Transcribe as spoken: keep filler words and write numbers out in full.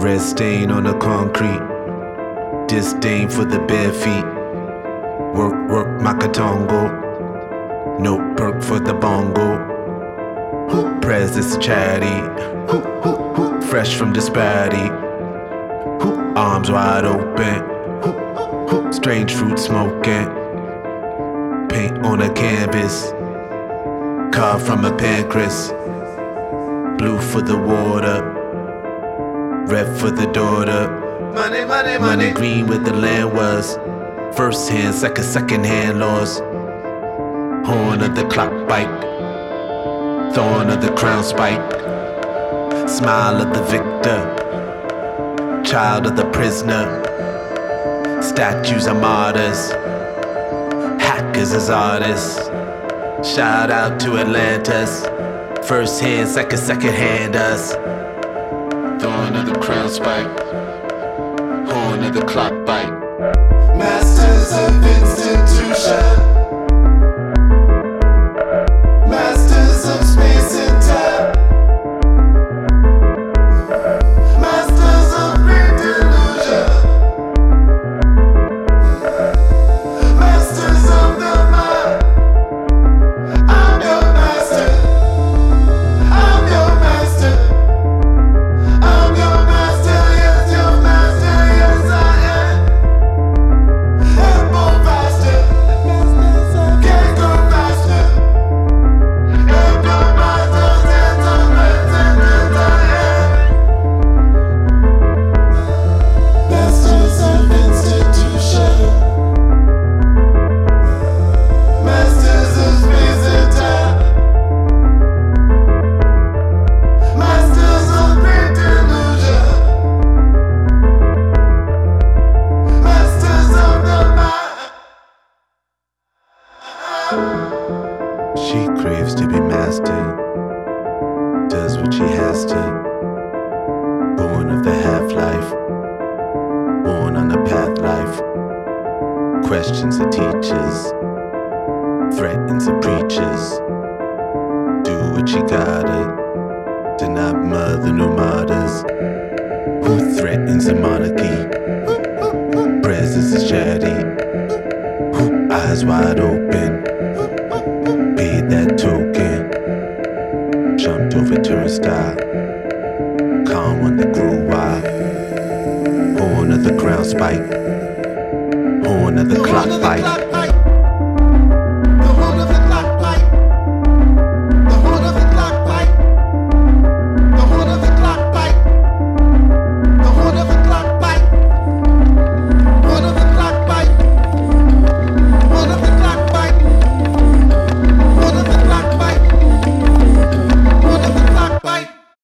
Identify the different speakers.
Speaker 1: Red stain on the concrete, disdain for the bare feet. Work, work, Makatongo, no perk for the bongo. Who prayers this charity? Who, who, who, fresh from disparity? Who, arms wide open? Who, who, strange fruit smoking? Paint on a canvas, carved from a pancreas. Blue for the water, red for the daughter. Money, money, money. Green where the land was. First hand, second, second hand laws. Horn of the clock bite, thorn of the crown spike. Smile of the victor, child of the prisoner. Statues are martyrs, hackers as artists. Shout out to Atlantis. First hand, second, second hand us. Thorn of the crown spike, horn of the clock bite.
Speaker 2: Masters of institution, masters of space and time, masters of great delusion, masters of the mind. I'm your master, I'm your master, I'm your master, yes, your master, yes I am. And go faster, can't go faster. And go faster, dance on dance and dance I am. Masters of institution, masters of space and time, masters of great delusion, masters of the mind.
Speaker 1: She craves to be mastered, does what she has to. Born of the half-life, born on the path life. Questions the teachers, threatens the preachers. Do what she gotta, to not mother no martyrs. Who threatens the monarchy? Presence is charity. Who eyes wide open? Paid that token, jumped over turnstile, calm when the grew wide. Horn of the crown spike, horn of the clock bite.